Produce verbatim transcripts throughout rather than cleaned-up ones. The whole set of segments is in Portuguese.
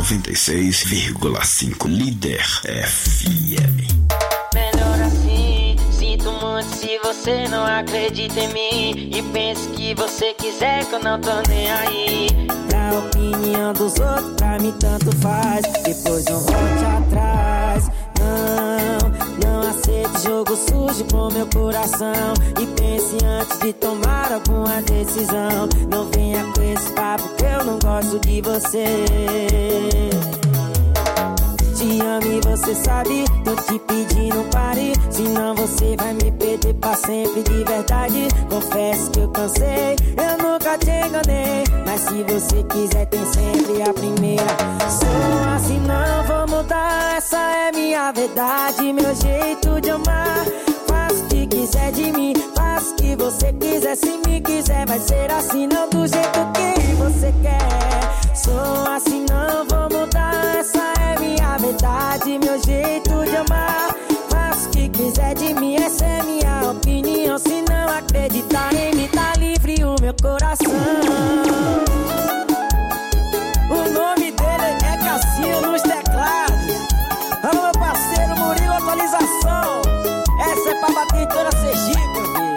noventa e seis vírgula cinco Líder F M. Melhor assim, sinto muito se você não acredita em mim e pensa que você quiser que eu não tô nem aí. Pra opinião dos outros, pra mim tanto faz, depois não volte atrás. Não, não aceite jogo sujo com meu coração e pense antes de tomar alguma decisão. Não venha com esse papo que eu não gosto de você. Te amo e você sabe, tô te pedindo pare, senão você vai me perder pra sempre de verdade. Confesso que eu cansei, eu nunca te enganei, mas se você quiser tem sempre a primeira. Sou assim, não vou mudar, essa é minha verdade, meu jeito de amar. Faça o que quiser de mim, faça o que você quiser, se me quiser vai ser assim, não do jeito que você quer. Sou assim, não vou mudar, essa é minha verdade, meu jeito de amar. Faça o que quiser de mim, essa é minha opinião. Se não acreditar em mim, tá livre o meu coração. O nome dele é Cassinho nos teclados. Alô, meu parceiro Murilo, atualização. Essa é pra bater em toda Sergipe, meu filho.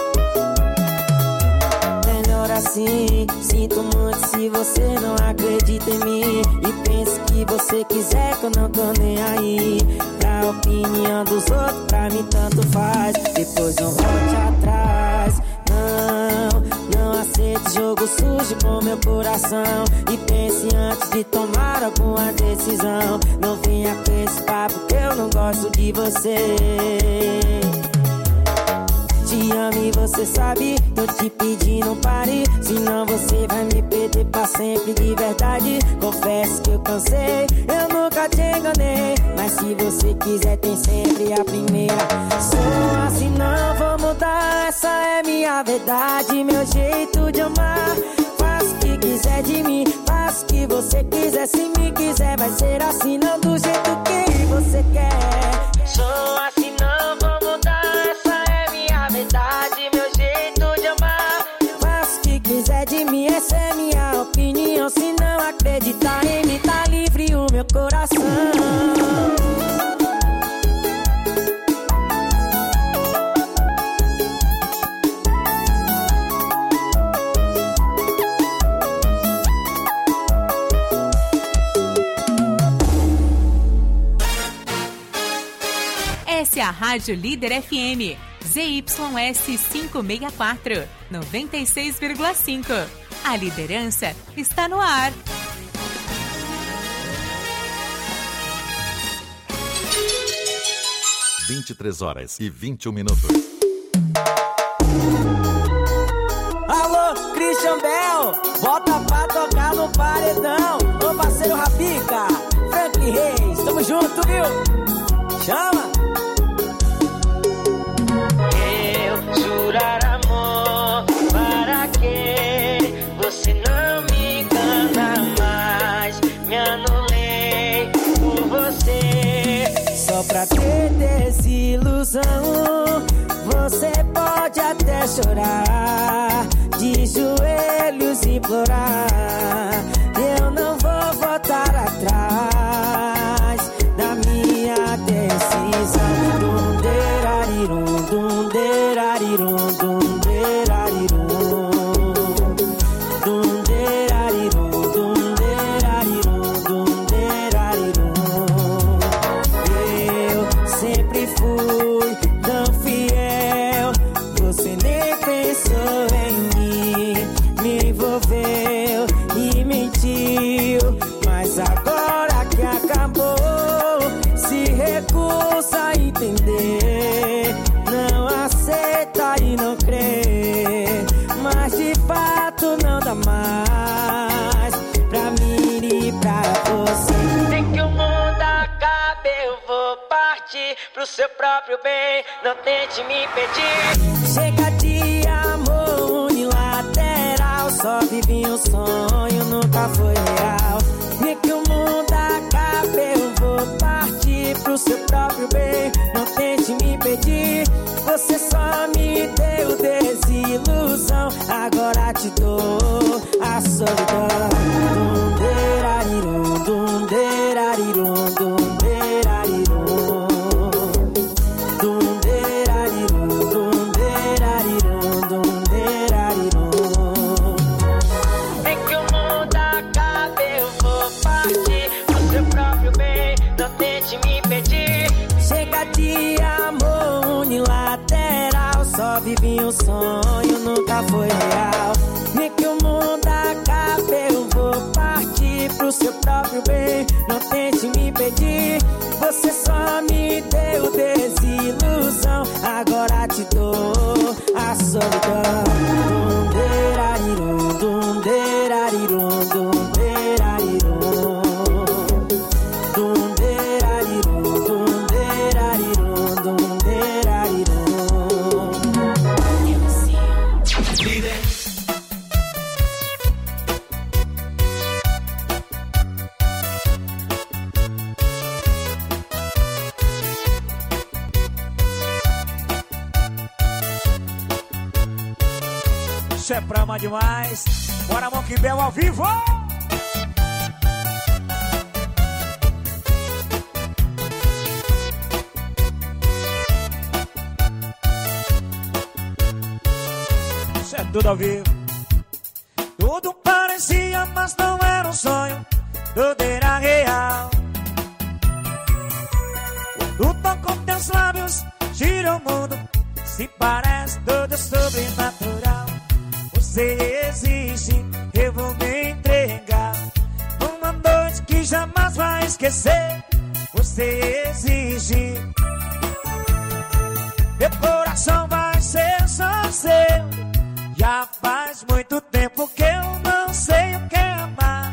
Melhor assim, sinto muito se você não acredita em mim e pensa que você quiser que eu não tô nem aí. Pra opinião dos outros, pra mim tanto faz, depois não volte atrás. Não, não aceite jogo sujo com meu coração e pense antes de tomar alguma decisão. Não venha com esse papo que eu não gosto de você. Te amo e você sabe, tô te pedindo pare, senão você vai me perder pra sempre de verdade. Confesso que eu cansei, eu nunca te enganei, mas se você quiser tem sempre a primeira. Sou assim, não vou mudar, essa é minha verdade, meu jeito de amar. Faça o que quiser de mim, faça o que você quiser, se me quiser vai ser assim, não do jeito que você quer. Sou assim, não vou mudar, essa é minha verdade, meu jeito de amar. Faça o que quiser de mim, essa é minha opinião. Se não acreditar em mim, tá livre o meu coração. Essa é a Rádio Líder F M, Z Y S quinhentos e sessenta e quatro, noventa e seis vírgula cinco. A liderança está no ar. vinte e três horas e vinte e um minutos. Alô, Christian Bell, bota pra tocar no paredão. Ô parceiro Rapica, Franklin Reis, tamo junto, viu? Chama! Jurar amor, para que você não me engana mais? Me anulei por você. Só pra ter desilusão, você pode até chorar, de joelhos implorar. Eu não vou voltar atrás da minha decisão. Dum-derarirum, dum-derarirum, dum-derarirum, dum-derarirum, dum-derarirum, dum-derarirum. Eu sempre fui tão fiel, você nem pensou em mim, me envolveu e mentiu, mas agora que acabou, se recusa a entender, não aceita e não crê, mas de fato não dá mais pra mim e pra você. Tem que o mundo acabe, eu vou partir pro seu próprio bem, não tente me impedir. Chega de amor unilateral, só vivi um sonho, nunca foi real. Nem que o mundo acabe, eu vou partir pro seu próprio bem, não tente me impedir. Você só me deu desilusão, agora te dou a solidão. Dum, derarirum, dum, vivi um sonho, nunca foi real. Nem que o mundo acabe, eu vou partir pro seu próprio bem. Não tente me impedir, você só me deu desilusão. Agora te dou a solidão. Dum-derarirum, dum-derarirum, dum-derarirum. Dum-derarirum, dum-derarirum, dum-derarirum. Líder. Isso é pra amar demais. Bora, Monkey Bell ao vivo. Isso é tudo ao vivo. Tudo parecia, mas não era um sonho. Tudo era real. Quando toco teus lábios, gira o mundo. Se parece tudo sobrenatural. Você existe, eu vou me entregar. Uma noite que jamais vai esquecer. Você existe. Meu coração vai ser só seu. Já faz muito tempo que eu não sei o que é amar.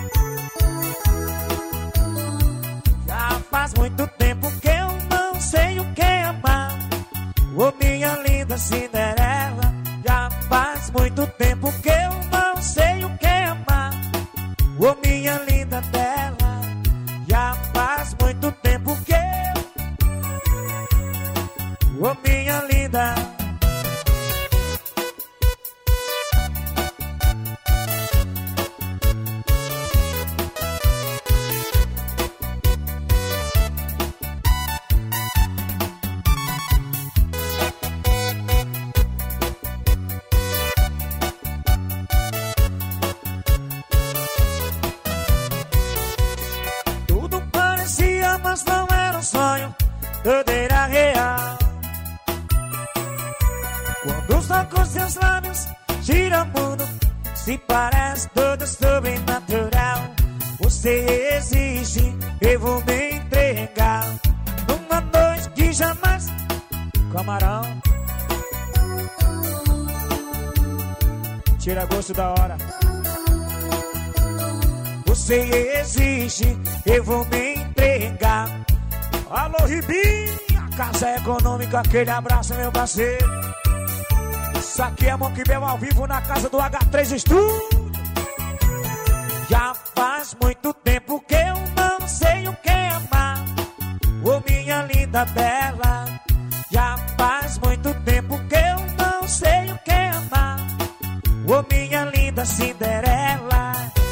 Já faz muito tempo que eu não sei o que é amar. Ô minha linda Cinderela, já faz muito tempo que eu não sei o que é amar. Ô minha linda Bela, já faz muito tempo que eu... Ô minha linda... Mas não era um sonho, tudo era real. Quando os tocos seus lábios gira o mundo, se parece tudo sobrenatural. Você existe, eu vou me entregar. Numa noite que jamais... Camarão, tira gosto da hora. Você existe, eu vou me entregar. Alô, Ribinha, Casa Econômica, aquele abraço, meu parceiro. Isso aqui é Monkey Bell ao vivo na casa do agá três Studio. Já faz muito tempo que eu não sei o que é amar. Ô minha linda Bela, já faz muito tempo que eu não sei o que é amar. Ô minha linda Cinderela.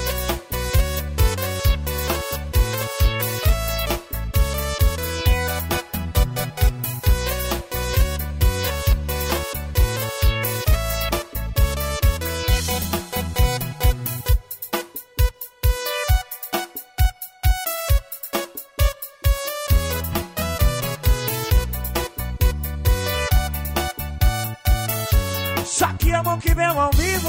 Isso aqui é Monkey Bell ao vivo.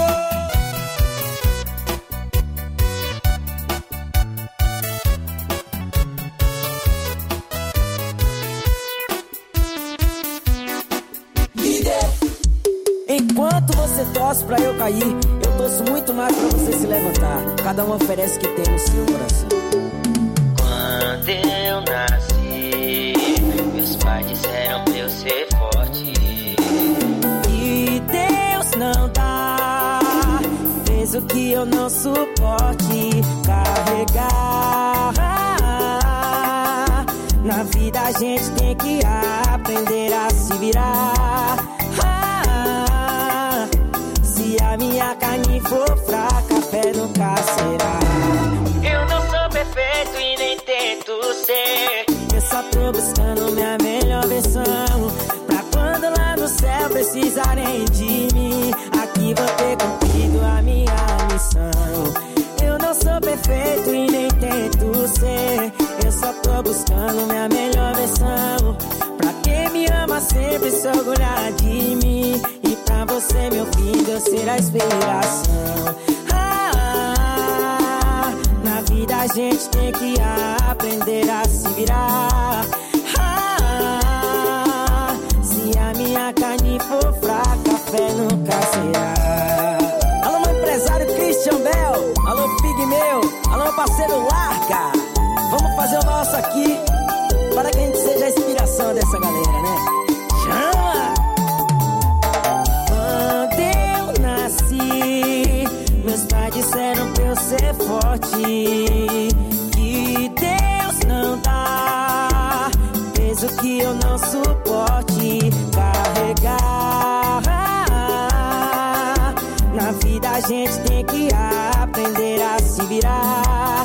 Enquanto você torce pra eu cair, eu torço muito mais pra você se levantar. Cada um oferece o que tem no seu coração. Quando eu nasci, meus pais disseram pra eu ser forte. E Deus não dá, fez o que eu não suporte carregar. Na vida a gente tem que aprender a se virar. Se a minha carne for fraca, a fé nunca será. Eu não sou perfeito e nem tento ser. Eu só tô buscando minha melhor versão, pra quando lá no céu precisarem de mim, aqui vou ter cumprido a minha missão. Eu não sou perfeito e nem tento ser. Eu só tô buscando minha melhor versão, pra quem me ama sempre se orgulhar de mim, você, meu filho, eu ser a inspiração. Ah, na vida a gente tem que aprender a se virar. Ah, se a minha carne for fraca, fé nunca será. Alô, meu empresário Christian Bell. Alô, Pigmeu. Alô, meu parceiro Larga. Vamos fazer o nosso aqui para que a gente seja a inspiração dessa galera, né? Chama! Quando eu nasci, meus pais disseram pra eu ser forte, que Deus não dá peso que eu não suporte carregar. Na vida a gente tem que aprender a se virar.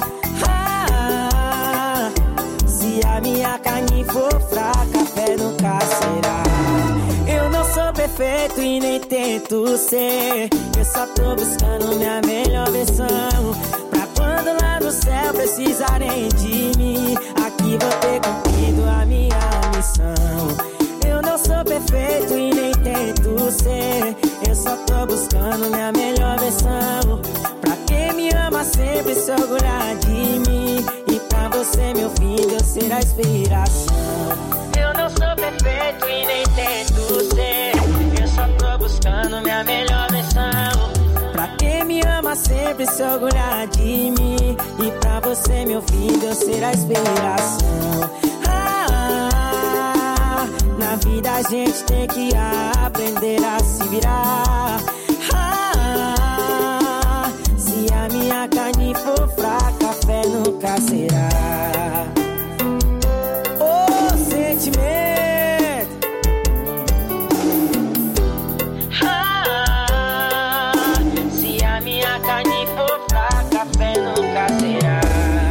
Se a minha carne for fraca, fé nunca será. Eu não sou perfeito e nem tento ser, eu só tô buscando minha melhor versão, pra quando lá no céu precisarem de mim, aqui vou ter cumprido a minha missão. Eu não sou perfeito e nem tento ser, eu só tô buscando minha melhor versão, pra quem me ama sempre se orgulhar de mim, e pra você, meu filho, eu ser a inspiração. Eu não sou perfeito e nem tento ser, eu só tô buscando minha melhor versão, pra quem me ama sempre se orgulhar de mim, e pra você, meu filho, eu ser a inspiração. Ah, na vida a gente tem que aprender a se virar. Ah, se a minha carne for fraca, fé nunca será. Oh, sentimento. Ah, se a minha carne for fraca, fé nunca será.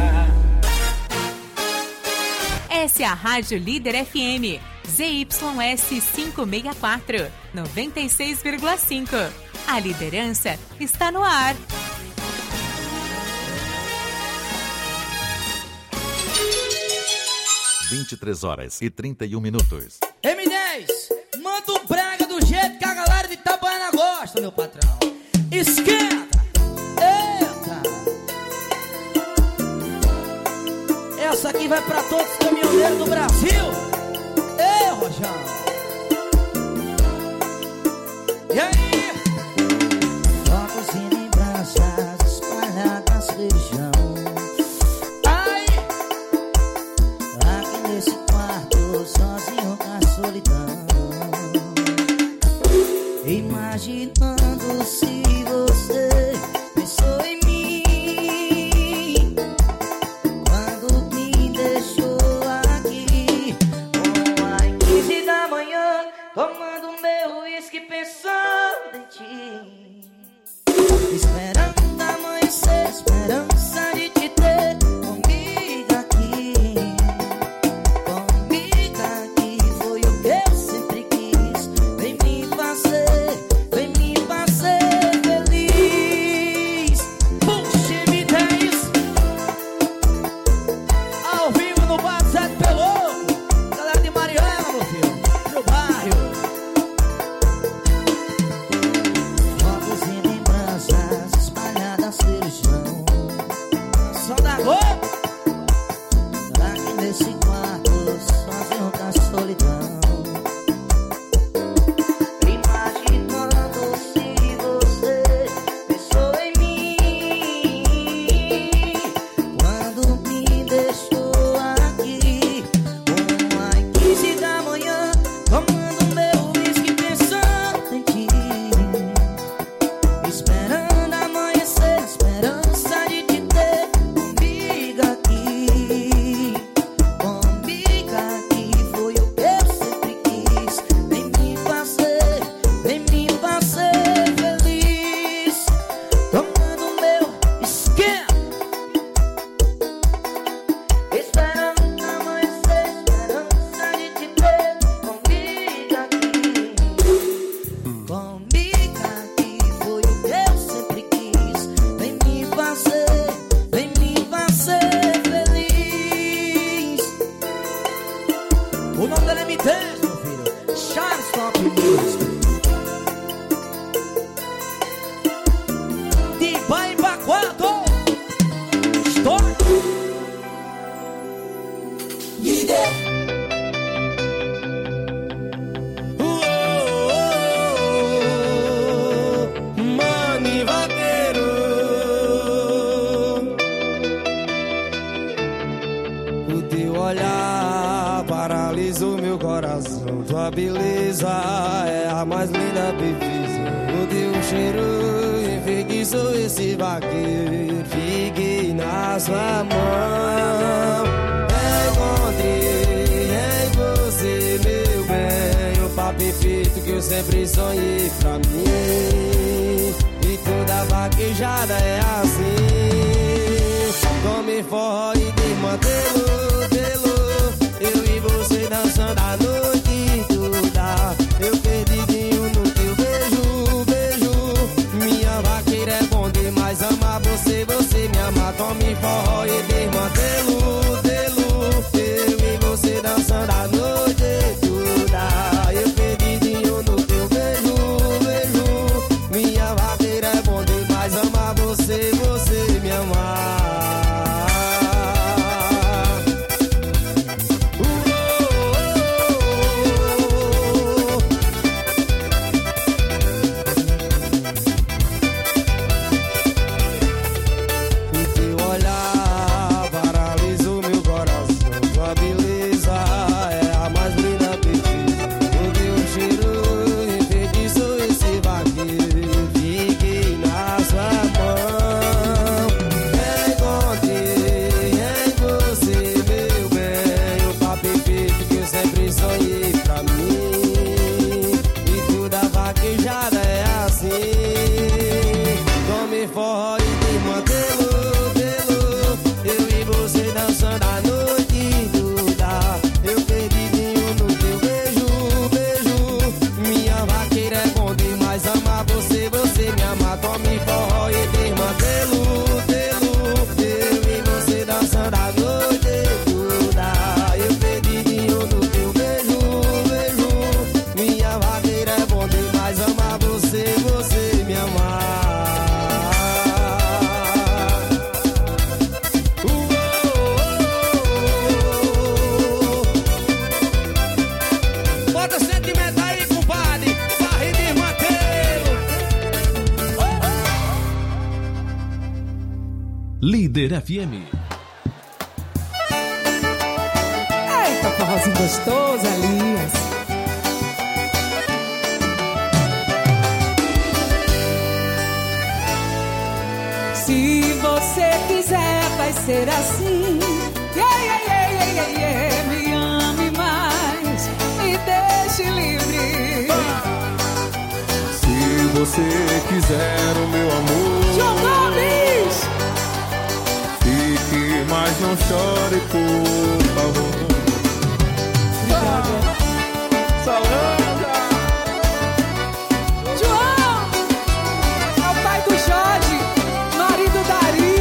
Essa é a Rádio Líder F M, Z Y S quinhentos e sessenta e quatro, noventa e seis vírgula cinco. A liderança está no ar. vinte e três horas e trinta e um minutos. M dez, manda um brega do jeito que a galera de Itabaiana gosta, meu patrão. Esquenta! Eita! Essa aqui vai pra todos os caminhoneiros do Brasil. Ei, Rojão! E aí? Focos e lembranças espalhadas feijão. Ai! Aqui nesse quarto, sozinho com a solidão, imaginando se você pensou em mim quando me deixou aqui, às quinze da manhã, tomando meu uísque pensando em ti, esperando amanhecer, esperança de te ter comigo aqui, comigo aqui. Foi o que eu sempre quis, vem me fazer, vem me fazer feliz. Puxa, M dez! Ao vivo no Bar Zé Pelouco. Galera de Mariana, meu filho, no bairro. Fotos e lembranças espalhadas pelo chão, Som da Globo. aqui nesse quarto, sozinho com a solidão, imaginando se você pensou em mim quando me deixou aqui, às quinze da manhã, tomando meu uísque pensando em ti, esperando amanhecer, esperança de te ter comigo aqui, comigo O teu olhar paralisou meu coração. Tua beleza é a mais linda perfeição. O teu cheiro enfeitiçou esse vaqueiro. Fiquei na sua mão. Encontrei em você, meu bem, o par perfeito que eu sempre sonhei pra mim. E toda vaquejada é assim. Tome forró e desmantelo, telo. Eu e você dançando a noite toda. Eu perdidinho no teu beijo, beijo. Minha vaqueira é bom demais, amar você, você me ama. Tome forró e desmantelo, telo. Eu e você dançando a noite toda. Eu perdidinho no teu beijo, beijo. Minha vaqueira é bom demais, amar você, você me ama. Líder F M. Eita, forrozinho gostoso, Elias. Se você quiser, vai ser assim. Yeah, yeah, yeah, yeah, yeah, yeah. Me ame mais, me deixe livre. Se você quiser o meu amor, João Gomes! Fique, mas não chore, por favor. Salanda! João! É o pai do Jorge, marido da Ari.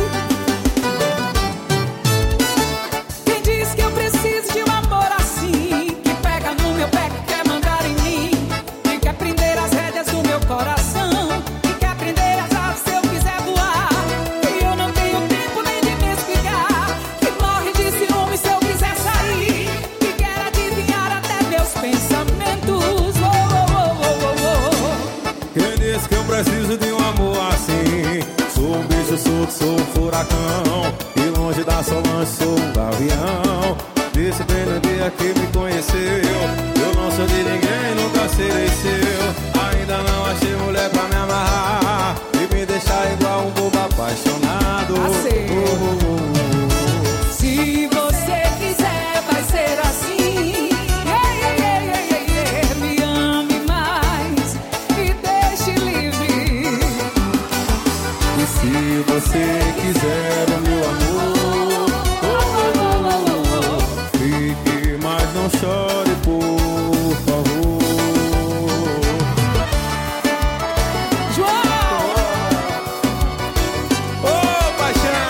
Quem diz que eu preciso de um amor assim, que pega no meu pé, que quer mandar em mim, que quer prender as rédeas do meu coração, que quer prender as asas se eu quiser voar, que eu não tenho tempo nem de me explicar, que morre de ciúme se eu quiser sair, que quer adivinhar até meus pensamentos. Oh, oh, oh, oh, oh. Quem disse que eu preciso de um amor assim? Sou um bicho solto, sou um furacão, e longe da Solange sou um gavião. Disse bem no dia que me conheceu, eu não sou de ninguém, nunca serei seu. Ainda não achei mulher pra me amarrar e me deixar igual um bobo apaixonado. Assim. Oh, oh, oh. Se você quiser, vai ser assim. Yeah, yeah, yeah, yeah, yeah, yeah. Me ame mais, me deixe livre. E se você quiser o meu amor, oh, oh, oh, oh, fique, mas não chore, por favor. João! Ô, paixão!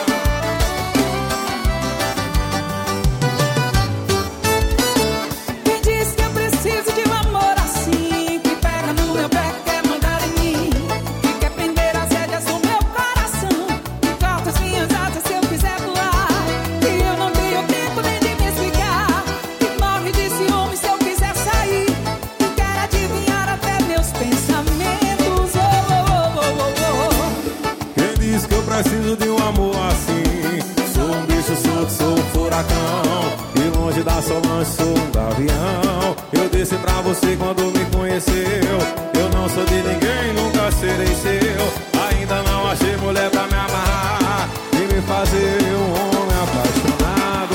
Quem diz que eu preciso de um amor assim, que pega no meu pé, que quer mandar em mim, que quer prender as rédeas do meu coração, que corta as minhas asas se eu quiser voar, que eu não tenho tempo nem de me explicar, que morre de ciúme se eu quiser sair, que quer adivinhar até meus pensamentos. Oh, oh, oh, oh, oh. Quem diz que eu preciso de um amor assim? Sou um bicho solto, sou um furacão, furacão. E longe da Solange sou um gavião. Eu disse pra você quando me conheceu: eu não sou de ninguém, nunca serei seu. Ainda não achei mulher pra me amarrar e me fazer um homem apaixonado.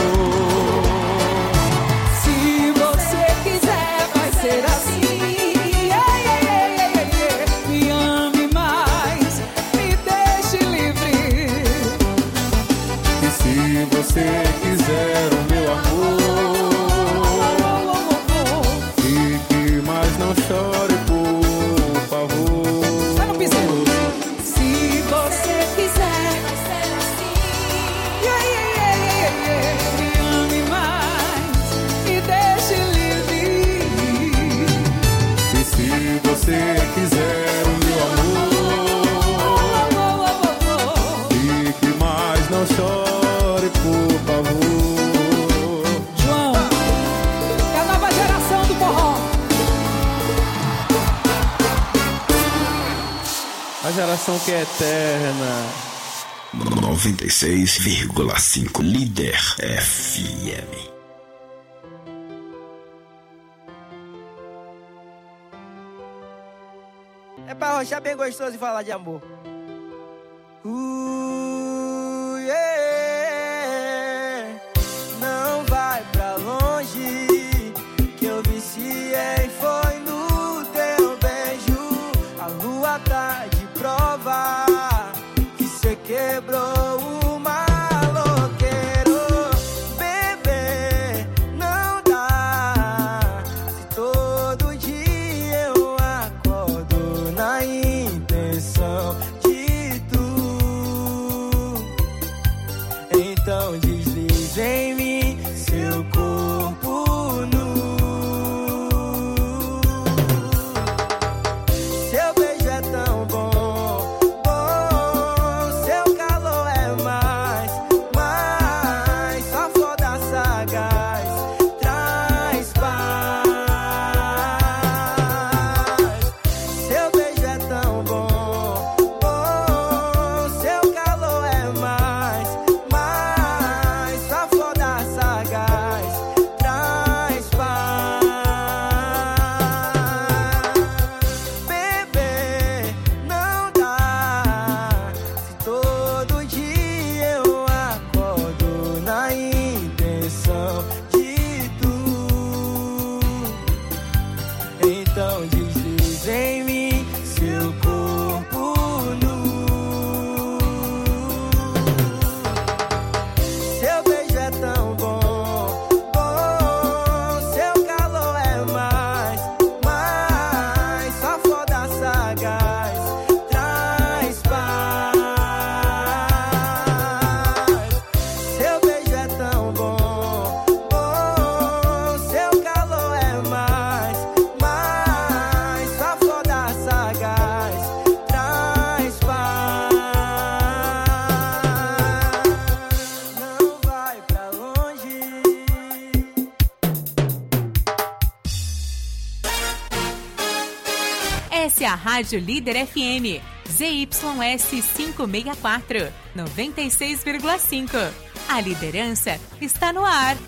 Se você quiser, vai ser assim. Yeah, yeah, yeah, yeah, yeah. Me ame mais, me deixe livre. E se você quiser o meu amor, fique, mas não chore, por favor. Vai no piseiro. Se você quiser, vai ser assim. Yeah, yeah, yeah, yeah, yeah. Me ame mais, me deixe livre. E se você quiser o meu amor, fique, mas não chore, por favor. João, é a nova geração do forró. A geração que é eterna. noventa e seis vírgula cinco Líder F M. É pra rochar bem gostoso e falar de amor. Uh, yeah. Não vai pra longe, que eu viciei foi no teu beijo. A lua tá de prova que cê quebrou o maloqueiro. Bebê, não dá. Se todo dia eu acordo na intenção de tu, então deslize em mim seu corpo nu. Seu beijo é tão bom, bom. Seu calor é mais, mais. Só foda sagaz, traz paz. Seu beijo é tão bom, bom. Seu calor é mais, mais. Só foda sagaz, traz paz. Bebê, não dá. Se todo dia eu acordo na intenção de tu, então deslize em mim seu corpo nu. Seu beijo é tão bom, bom. Seu calor é mais, mais. Só foda sagaz, traz paz. Seu beijo é tão bom, bom. Seu calor é mais, mais. Só foda sagaz, traz paz. Não vai pra longe. Essa é a Rádio Líder F M, Z Y S quinhentos e sessenta e quatro, noventa e seis vírgula cinco. A liderança está no ar.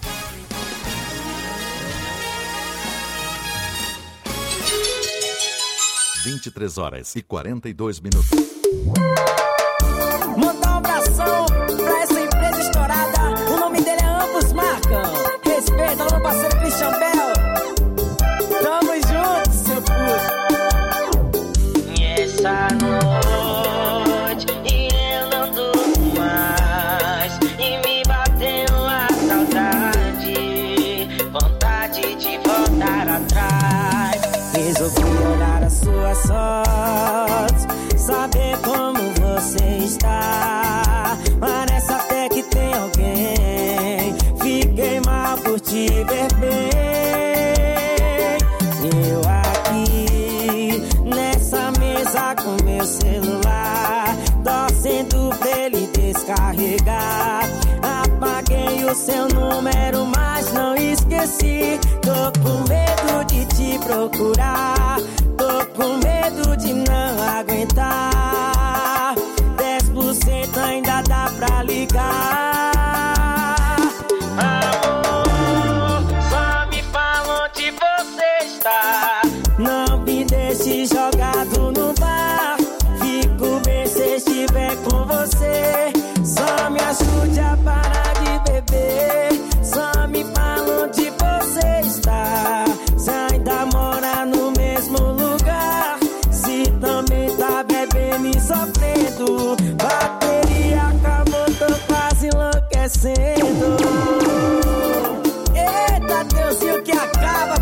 vinte e três horas e quarenta e dois minutos. Mandar um abração pra essa empresa estourada. O nome dele é Ambos Marcam. Respeita ao meu parceiro Christian Bell. Tamo junto, seu puto. E essa noite e eu não durmo mais, e me bateu a saudade, vontade de voltar atrás. Resolvi olhar as suas fotos, saber como você está. Parece até que tem alguém. Fiquei mal por te ver bem. Eu aqui nessa mesa com meu celular, torcendo pra ele descarregar. Apaguei o seu número, mas não esqueci. Tô com medo de te procurar, tô com medo de não aguentar. Dez por cento ainda dá pra ligar. Ah,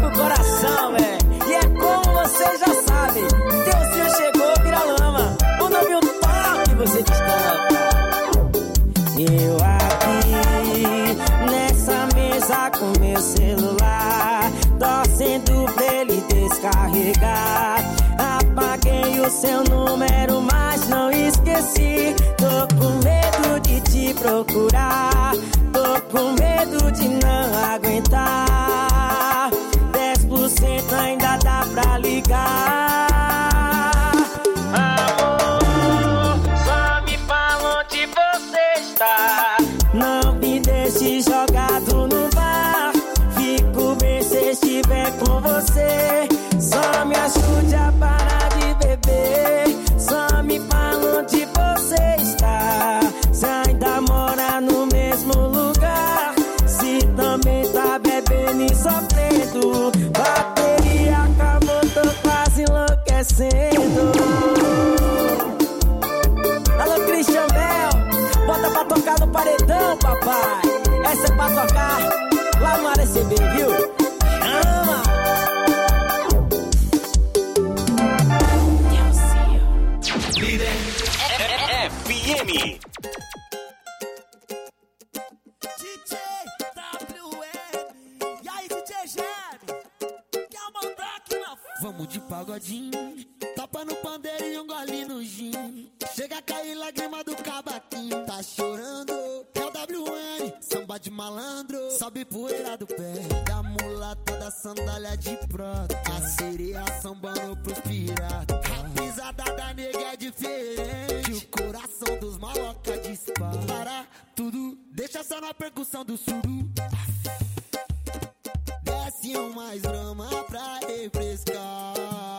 pro coração, véi. E é como você já sabe, Deusinho chegou, vira lama. Quando eu vi o toque, você destampa. Eu aqui, nessa mesa com meu celular, torcendo pra ele descarregar. Apaguei o seu número, mas não esqueci. Tô com medo de te procurar, tô com medo de não aguentar. Dez por cento ainda dá pra ligar. Amor, só me fala onde você está. Não me deixe jogado no bar. Fico bem se estiver com você. Só me ajude a parar de beber. Só me fala onde você está. Se ainda mora no mesmo lugar. Se também tá bebendo e sofrendo. Bateria acabou, tô quase enlouquecendo. Alô, Christian Bell, bota pra tocar no paredão, papai. Essa é pra tocar lá no R C B, viu? Chama! Líder F M. D J W N. E aí, D J Jerry? Quer mandar aqui na... Vamos de pagodinho, topa no pandeiro e um gole no gin. Chega a cair lágrima do cavaquinho. Tá chorando, é o W N. Samba de malandro, sobe poeira do pé da mulata da sandália de prata. A sereia sambando pros piratas. A pisada da nega é diferente. O coração dos maloca dispara. Para tudo, deixa só na percussão do suru. Desce um mais brama pra refrescar.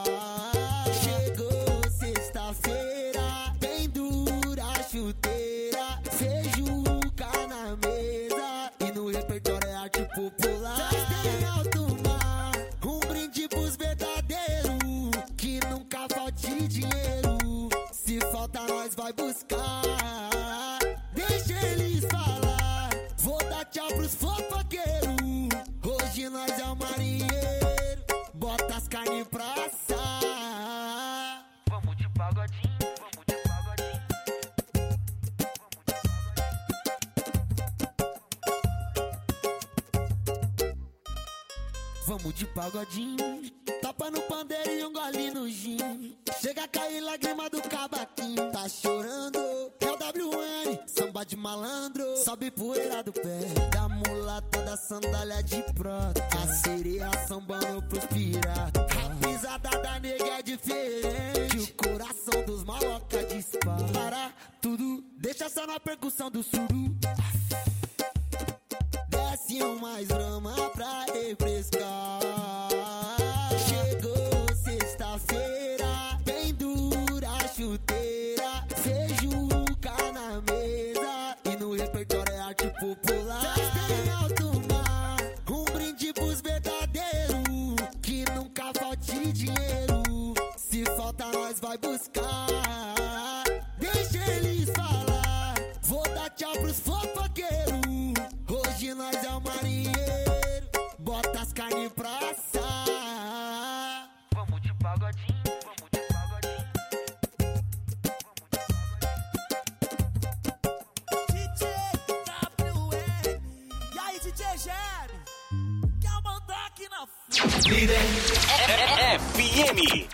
Chegou sexta-feira, bem dura a chuteira. Feijuca na mesa e no repertório é arte popular. Tem alto mar, um brinde pros verdadeiros. Que nunca falte dinheiro. Se falta nós vai buscar. Deixa eles falar. Vou dar tchau pros fofoqueiros. Hoje nós é o marinheiro. Bota as carnes pra assar. Vamos de pagodinho, vamos de pagodinho. Vamos de pagodinho, topa no pandeiro e um gole no gin. Chega a cair lágrima do cavaquinho. Tá chorando, é o W N. Samba de malandro, sobe poeira do pé da mulata da sandália de prata. A sereia sambando pros piratas. A pisada da nega é diferente. O coração dos maloca dispara. Para tudo, deixa só na percussão do suru. Desce um mais brama pra refrescar. Chegou sexta-feira, bem dura a chuteira. Feijuca na mesa e no repertório é arte popular. Tem alto mar, um brinde pros verdadeiros. Que nunca falte dinheiro. Se falta nós vai buscar. Deixa eles falar. Vou dar tchau pros fofoqueiros. Hoje nós é o marinheiro. Bota as carnes pra assar. Vamos de pagodinho, vamos de pagodinho. D J W N. E aí, D J Jerry? Quer mandar aqui na... Líder F M.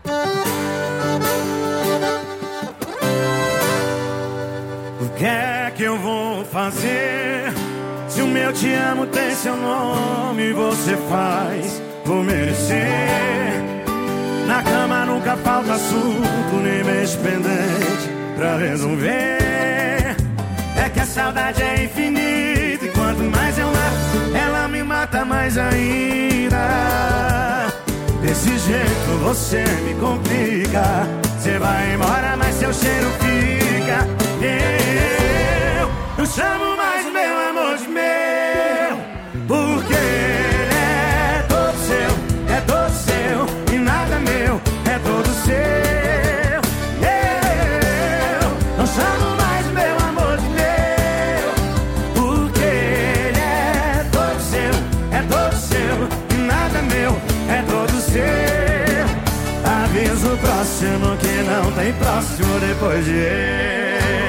O que é que eu vou fazer? Se o meu te amo tem seu nome, você faz por merecer. Na cama nunca falta assunto, nem mês pendente pra resolver. É que a saudade é infinita e quanto mais eu mato, ela me mata mais ainda. Desse jeito você me complica. Você vai embora, mas seu cheiro fica. Eu não chamo mais meu amor de meu, porque ele é todo seu, é todo seu, e nada meu, é todo seu. Eu não chamo mais meu amor de meu, porque ele é todo seu, é todo seu, e nada meu, Aviso próximo que não tem próximo depois de eu.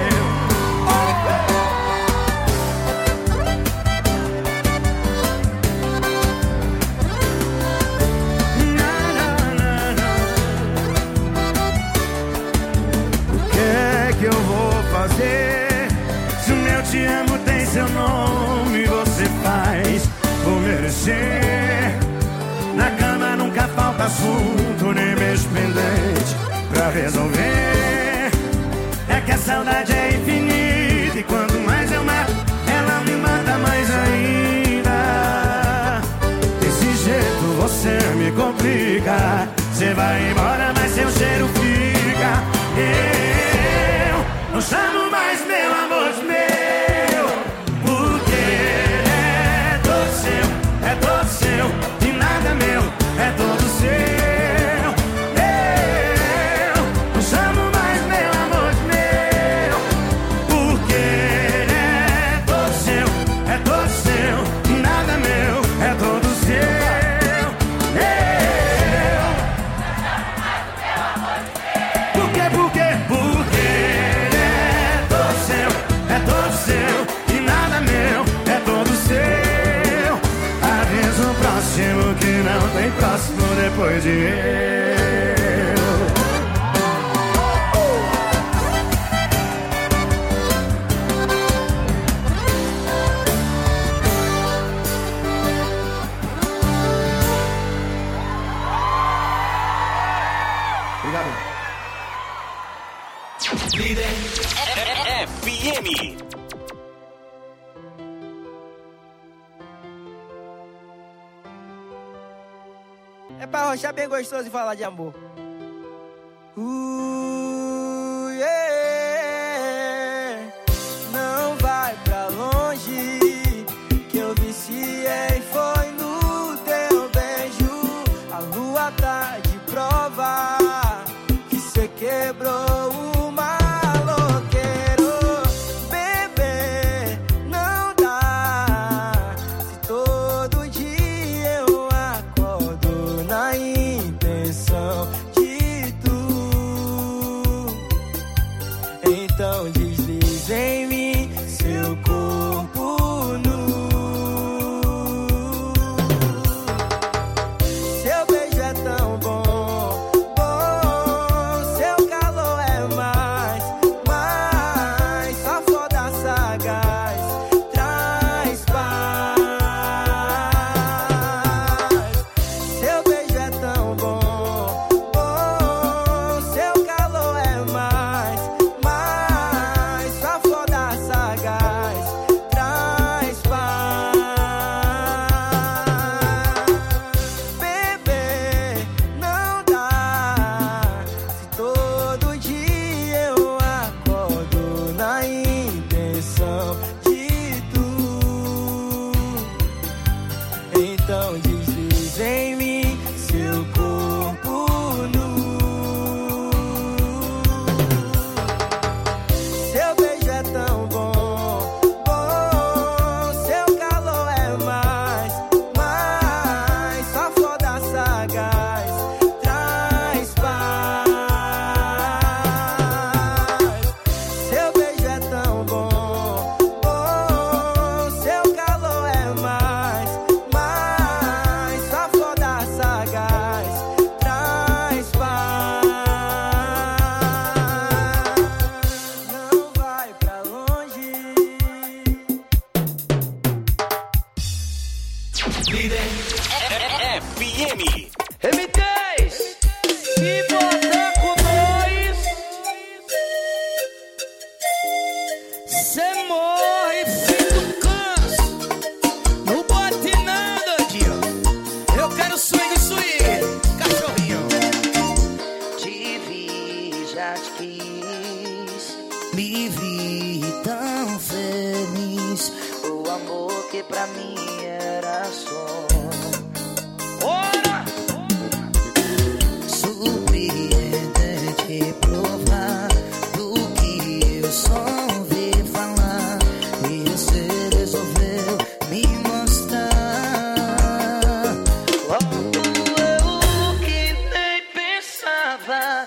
O que é que eu vou fazer? Se o meu te amo tem seu nome, você faz por merecer. Na cama nunca falta assunto, nem beijo pendente pra resolver. É que a saudade é infinita e quanto mais eu mato, ela me mata mais ainda. Desse jeito você me complica. Você vai embora, mas seu cheiro fica. Eu não chamo mais meu amor de meu, porque é todo seu, é todo seu. De nada meu, é todo seu. Eu não chamo mais meu amor de meu, porque é todo seu, é todo seu. De nada meu, é todo seu. Por quê, por quê, porque é todo seu, é todo seu. De nada meu, é todo seu. Aviso próximo que não tem próximo depois de eu. Obrigado. Líder F M. É pra rochar bem gostoso e falar de amor. Uh, yeah. Não vai pra longe, que eu viciei foi no teu beijo. A lua tá de prova que cê quebrou o maloqueiro. Bebê, não dá. Se todo dia eu acordo na intenção de tu, então deslize em mim seu corpo nu. Seu beijo é tão bom, bom. Seu calor é mais, mais. Sua foda sagaz traz paz. Seu beijo é tão bom, bom. Seu calor é mais, mais. Sua foda sagaz traz paz. Bebê, não dá. Se todo dia eu acordo na intenção de tu, então deslize em mim seu corpo nu. Seu beijo é tão bom, bom. Seu calor é mais, mais. Sua foda sagaz traz paz. Seu beijo é tão bom, bom. Seu calor é mais, mais. Sua foda sagaz traz paz. Não vai pra longe. Líder F M. M dez, se botar com nós, cê morre, filho do câncer. Não bote nada, tio. Eu quero swing, swing, cachorrinho. Te vi, já te quis. Me vi tão feliz. O amor que pra mim era só. Ora! Surpreendente provar do que eu só ouvi falar. E você resolveu me mostrar. Logo eu que nem pensava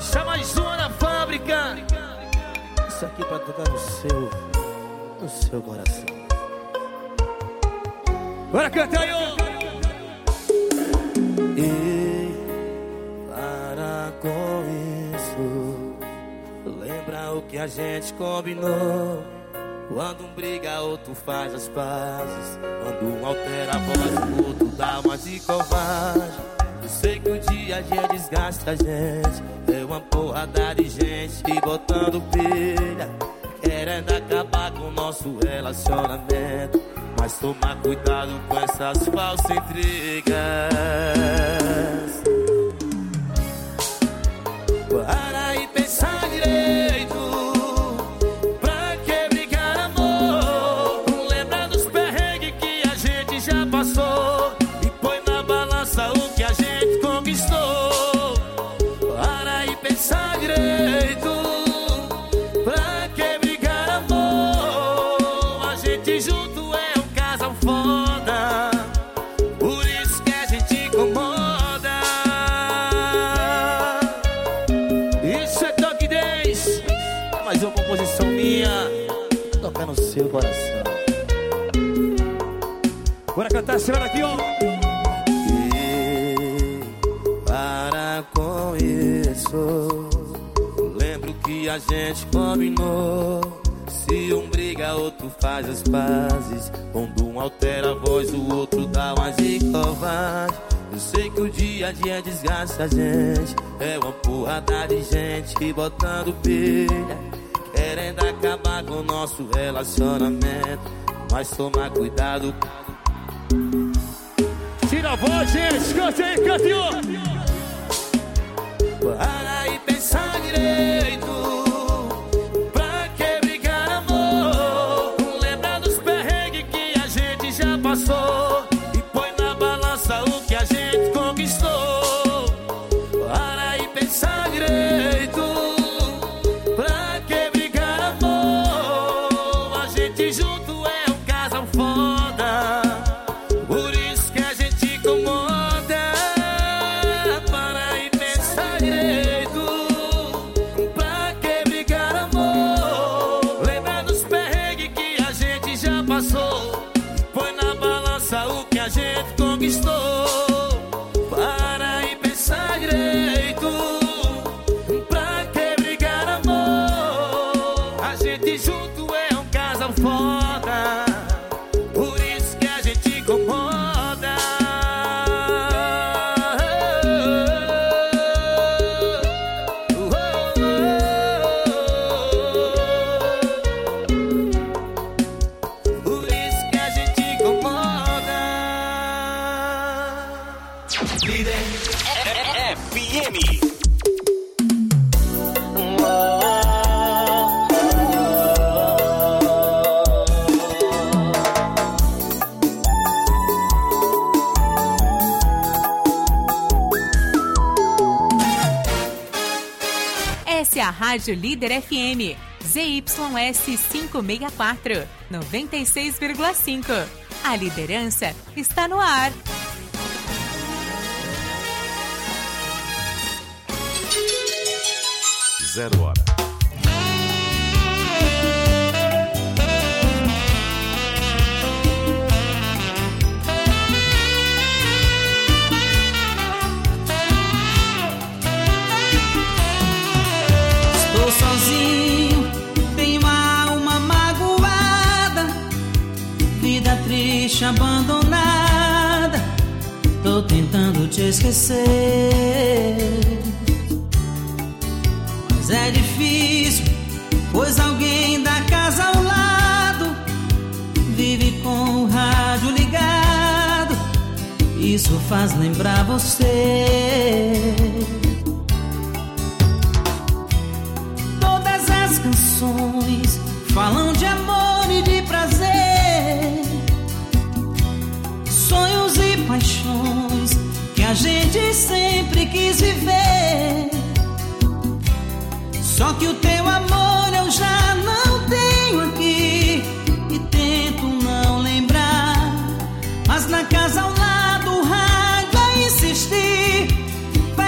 Isso é mais uma da fábrica. Isso aqui pra tocar no seu, no seu coração. Bora cantar aí, E para com isso, lembra o que a gente combinou. Quando um briga, outro faz as pazes. Quando um altera a voz, o outro dá uma de covarde. Eu sei que o dia a dia desgasta a gente. É uma porrada de gente botando pilha, querendo acabar com o nosso relacionamento. Mas toma cuidado com essas falsas intrigas. Para e pensar direito. Pra que brigar, amor? Lembra dos perrengues que a gente já passou e põe na balança o que a gente conquistou. Para e pensar direito. Pra que brigar, amor? A gente junto é um casal foda, por isso que a gente incomoda. Isso é Toque dez. Mais uma composição minha, tocar no seu coração. Bora cantar esse ano aqui, ó. E para com isso, lembro que a gente combinou. Se um briga, outro faz as pazes. Quando um altera a voz, o outro dá mais de covarde. Eu sei que o dia a dia desgasta a gente. É uma porrada de gente botando pilha, querendo acabar com o nosso relacionamento. Mas toma cuidado. Tira a voz, gente. Cante aí, cante, ó. Para e pensar direito. Pra que brigar, amor? Lembra dos perrengues que a gente já passou e põe na balança o que a gente conquistou. Para e pensar direito. Pra que brigar, amor? A gente junto é um casal foda, por isso que a gente incomoda. Para e pensar direito. Pra que brigar, amor? Lembra dos perrengues que a gente já passou, põe na balança o que a gente conquistou. Para e pensar direito. Pra que brigar, amor? A gente junto é um casal foda, por isso que a gente incomoda. Por isso que a gente incomoda. Líder F M. Essa é a Rádio Líder F M, Z Y S quinhentos e sessenta e quatro, noventa e seis vírgula cinco. A liderança está no ar. Zero hora. Estou sozinho, tenho a alma magoada, vida triste, abandonada. Tô tentando te esquecer, mas é difícil, pois alguém da casa ao lado vive com o rádio ligado. Isso faz lembrar você. Todas as canções falam de amor e de prazer, sonhos e paixões que a gente sempre quis viver. Só que o teu amor eu já não tenho aqui e tento não lembrar, mas na casa ao lado o rádio a insistir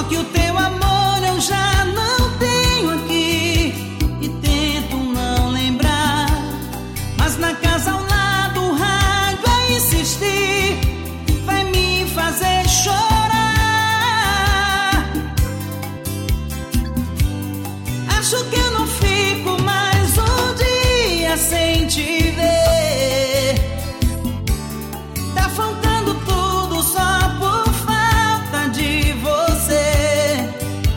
que o teu amor eu já não tenho aqui e tento não lembrar, mas na casa ao lado o rádio a insistir vai me fazer chorar. Acho que eu não fico mais um dia sem te ver. Tá faltando tudo só por falta de você.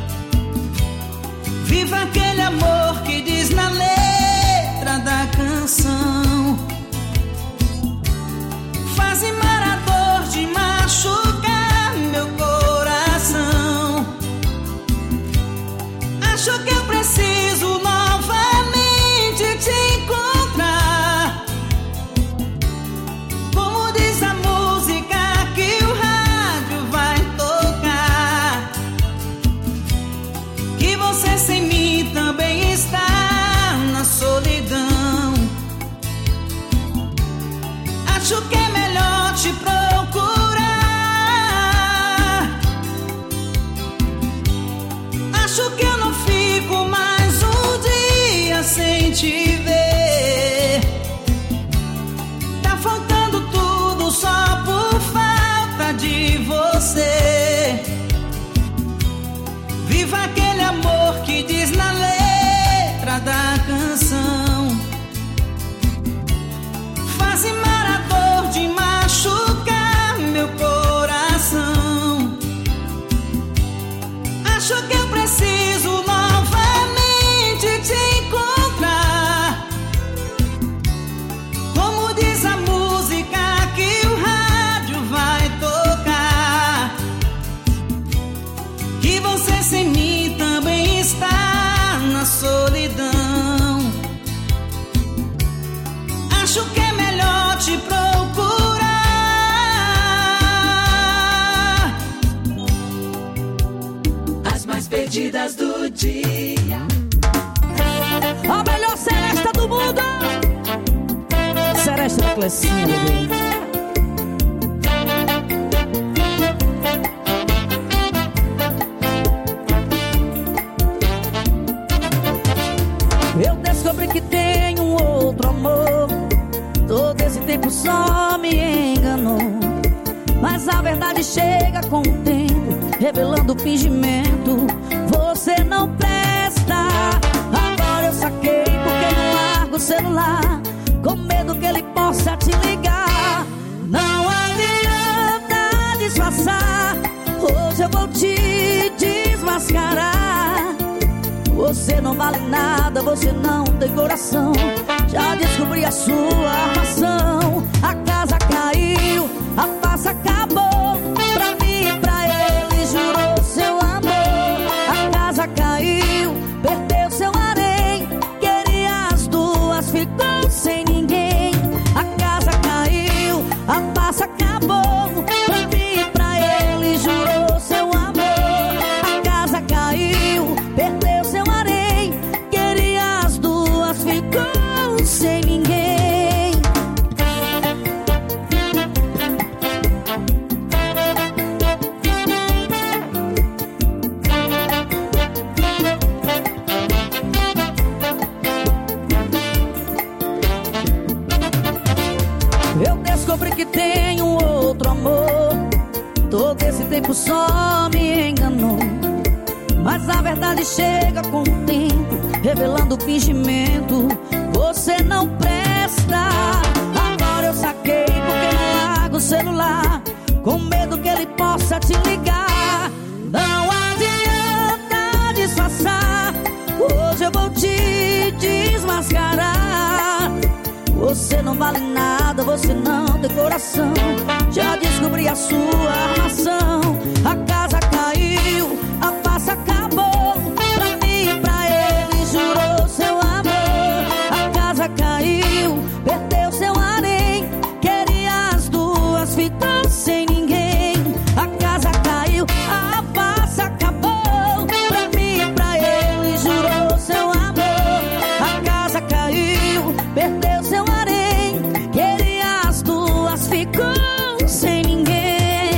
Viva aquele amor que diz na letra da canção. Faz marador de machucar meu coração. Acho que eu preciso novamente te encontrar. Como diz a música que o rádio vai tocar, que você sem mim também está na solidão. Acho que é melhor te procurar. Acho que eu não fico mais um dia sem te ver. Tá faltando tudo só por falta de você. Viva aquele amor que diz na letra da canção. Faz marador de machucar meu coração. Acho que eu preciso novamente te encontrar. Como diz a música que o rádio vai tocar, que você sem mim também está na solidão. Acho que é melhor te procurar. As mais perdidas do dia. A melhor seresta do mundo. Seresta da Clecinha, bebê. Eu descobri que tenho um outro amor. Todo esse tempo só me enganou, mas a verdade chega com o tempo, revelando o fingimento. Você não presta. Agora eu saquei porque não largo o celular, com medo que ele possa te ligar. Não adianta disfarçar, hoje eu vou te desmascarar. Você não vale nada, você não tem coração. Já descobri a sua armação. A casa caiu, a paz acabou. Pra mim e pra ele jurou seu amor. A casa caiu, perdeu seu harém. Queria as duas, ficou sem ninguém. A casa caiu, a paz acabou. Pra mim e pra ele jurou seu amor. A casa caiu, perdeu seu harém. Queria as duas, ficou sem ninguém. Eu descobri que tenho outro amor. Todo esse tempo só me enganou, mas a verdade chega com o tempo, revelando o fingimento. Você não presta. Agora eu saquei porque não largo o celular, com medo que ele possa te ligar. Não adianta disfarçar, hoje eu vou te desmascarar. Você não vale nada, você não tem coração. Já descobri a sua armação. A casa caiu, a paz acabou. Pra mim e pra ele jurou seu amor. A casa caiu, perdeu seu harém. Queria as duas, ficou sem ninguém. A casa caiu, a paz acabou. Pra mim e pra ele jurou seu amor. A casa caiu, perdeu seu harém. Queria as duas, ficou sem ninguém.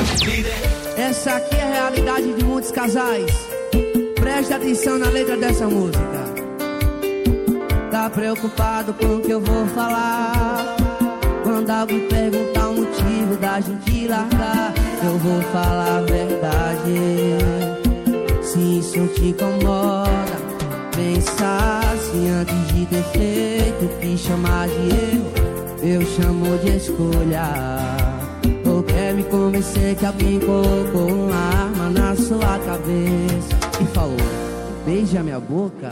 Essa aqui é a realidade de muitos casais. Preste atenção na letra dessa música. Tá preocupado com o que eu vou falar? Quando alguém perguntar o motivo da gente largar, eu vou falar a verdade. Se isso te incomoda, pensa se antes de ter feito o que chamar de erro, eu chamo de escolha. Ou quer me convencer que alguém colocou uma arma na sua cabeça e falou, beija minha boca?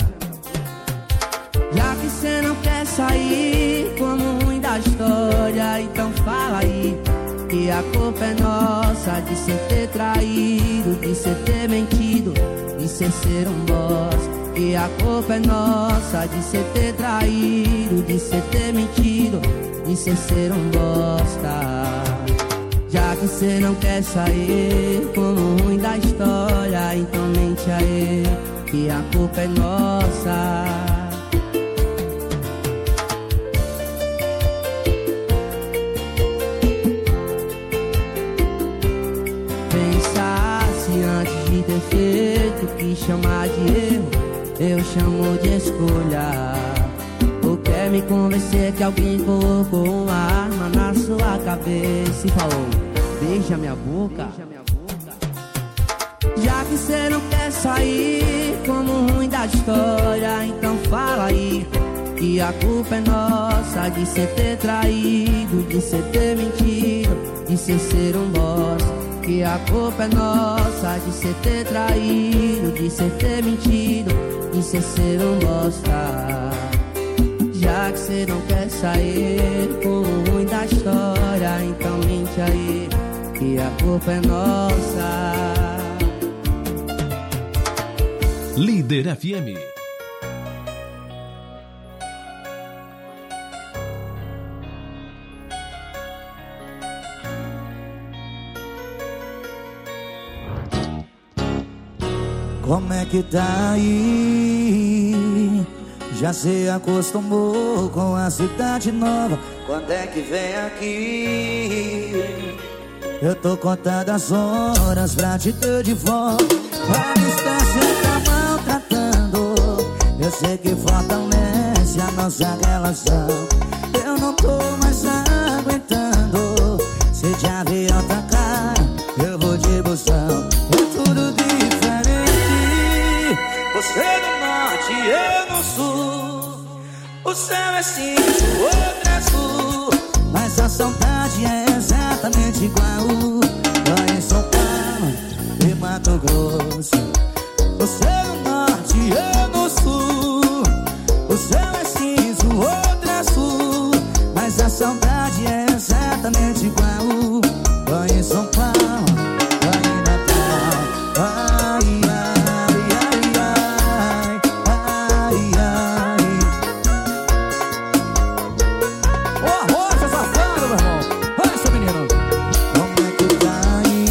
Já que cê não quer sair como ruim da história, então fala aí que a culpa é nossa de cê ter traído, de cê ter mentido, de cê ser um bosta. Que a culpa é nossa de cê ter traído, de cê ter mentido, de cê ser um bosta. Já que cê não quer sair como ruim da história, então mente aí que a culpa é nossa. Pensasse antes de ter feito o que chamar de erro, eu chamo de escolha. Ou quer me convencer que alguém colocou uma arma na sua cabeça e falou, beija minha boca? Já que cê não quer sair como ruim da história, então fala aí que a culpa é nossa de cê ter traído, de cê ter mentido, de cê ser um bosta. Que a culpa é nossa de cê ter traído, de cê ter mentido, de cê ser um bosta. Já que cê não quer sair com o ruim da história, então mente aí que a culpa é nossa. Líder F M. Como é que tá aí? Já se acostumou com a cidade nova? Quando é que vem aqui? Eu tô contando as horas pra te ter de volta. A distância tá maltratando. Eu sei que fortalece a nossa relação. Eu não tô mais aguentando. Se já vi outra cara, eu vou de busão. É tudo diferente. Você no norte, eu no sul. O céu é cinza, o outro é azul. Mas a saudade é exatamente igual. Lá em São Paulo e Mato Grosso. Você no norte, eu no sul. O céu é cinza, o outro é azul. Mas a saudade é exatamente igual. Lá em São Paulo, lá em Natal. Ai, ai, ai, ai, ai, ai. Ô, arrocha, safado, meu irmão. Vai, seu menino. Como é que tá aí?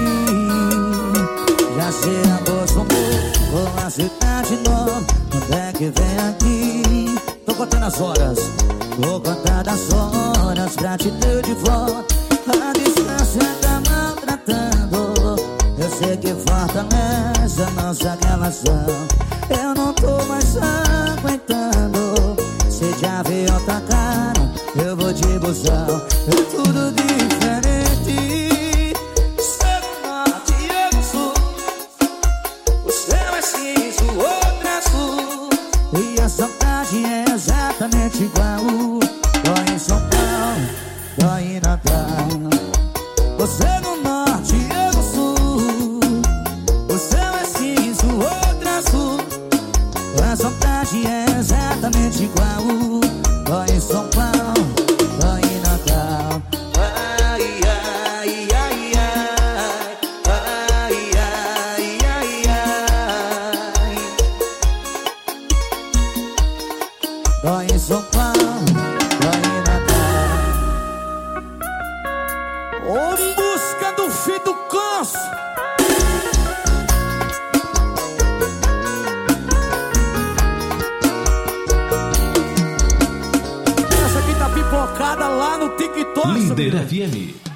Já se acostumou com a cidade nova. Quando é que vem aqui? Tô contando as horas. Vou contar das horas pra te ter de volta. A distância tá maltratando. Eu sei que fortalece a nossa relação. Eu não tô mais aguentando. Se já vi outra cara, eu vou de busão. É tudo diferente. Você no norte e eu no sul. O céu é cinza, o outro é azul. E a saudade é exatamente igual. Dó em São Paulo, dó em Natal. Você no norte e eu no sul. O céu é cinza, o outro é azul. A saudade é exatamente igual. Dó em São Paulo, dó em Natal. Ai, ai, ai, ai. Ai, ai, ai, ai. Dó em São Paulo, dó em Natal. Ô, busca do filho do canso. Essa aqui tá pipocada lá no TikTok. Líder F M.